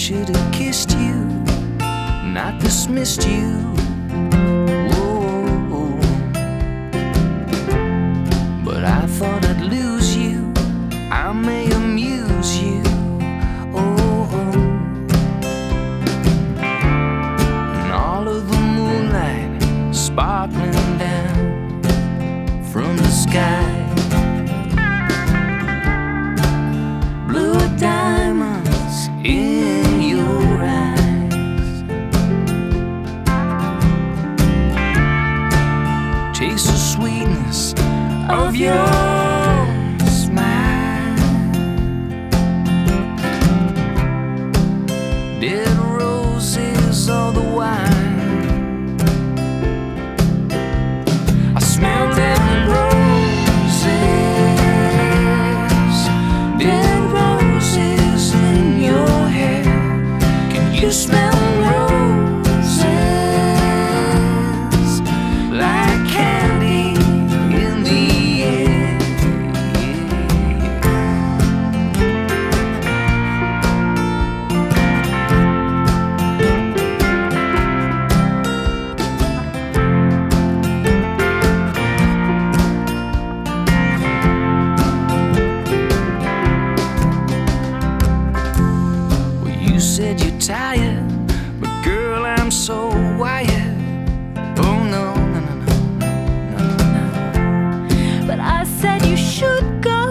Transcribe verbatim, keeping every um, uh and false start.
should have kissed you, not dismissed you. Whoa. But I thought I'd lose you, I may amuse you. Oh. And all of the moonlight sparkling down from the sky, blue diamonds in your eyes, taste the sweetness of your smile, dead roses all the while. I smell dead roses, dead roses in your hair. Can you smell roses like candy in the air? Well, you said you're tired, but girl, I'm so wired. Oh no, no, no, no, no, no, no. But I said you should go.